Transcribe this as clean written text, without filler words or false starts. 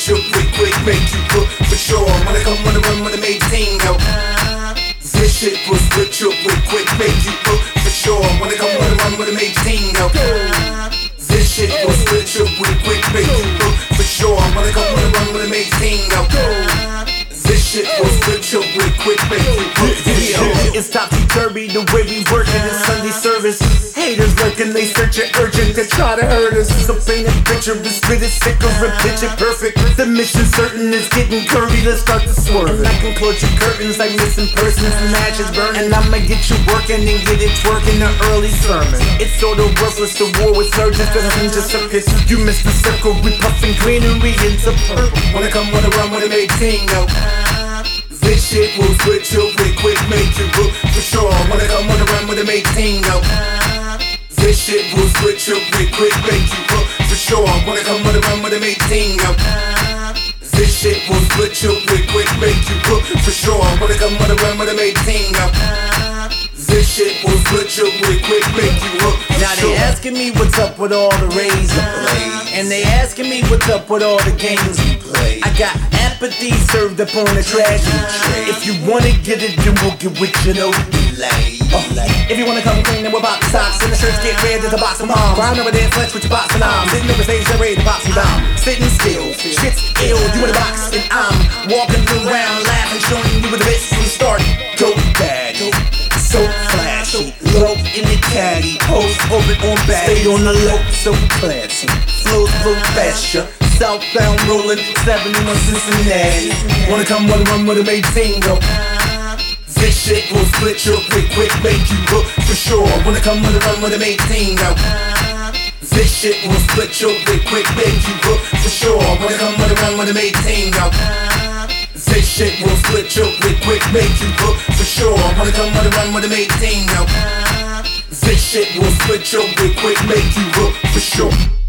your quick, quick, make you hook for sure. Wanna come, wanna run, wanna make team go. This shit will split your quick, quick, make you hook for sure. Wanna come, wanna run, wanna make team go. This shit will split your quick, quick, make you hook for sure. Wanna come, wanna run, wanna make team go. This shit will split your quick, make you hook for sure. It's topsy-turvy the way we work in this Sunday service. Haters lurking, they searching urgent to try to hurt us. So paint a picture, but spit it sicker and pitch it perfect. The mission certain is getting curvy, let's start to swerve. And I can close your curtains like missing persons and matches burning. And I'ma get you working and get it twerking the early sermon. It's sorta worthless to war with surgeons, cause I'm just a piss. You missed the circle, we puffing greenery into purple. Wanna come, wanna run, wanna make team go. This shit will split your quick, quick, make you hook for sure. Wanna come, wanna run, wanna make team go. This shit will split your quick, quick, make you hook for sure. Wanna come, wanna run, wanna make team go. This shit will split your quick, quick, make you hook for sure. Wanna come, wanna run, wanna make team go. This shit will split your quick, quick, make you hook for now sure. they asking me what's up with all the raids I play, and they asking me what's up with all the games we play. I got apathy served up on a tragedy tray. If you wanna get it, then we'll get with you, no delay. If you wanna come clean, then we'll box the socks and the shirts get red as a box of moms. Round over there, flesh with your box and arms. Sitting over stage, they're ready to box me down. Sitting still, shit's ill. You in a box and I'm walking around laughing, showing you where the best we started. Go daddy, so flashy, low in the caddy, post orbit on back, stay on the low, so classy, flows faster, southbound rolling, 71 Cincinnati. Wanna come, wanna run, wanna make team go. This shit will split your quick, quick, make you hook for sure. Wanna come, wanna run, wanna make team go. This shit will split your quick, quick, make you hook for sure. Wanna come, wanna run, wanna make team go. This shit will split your quick, quick, make you hook for sure. Wanna come, wanna run, wanna make team go. This shit will split your quick, quick, make you hook for sure.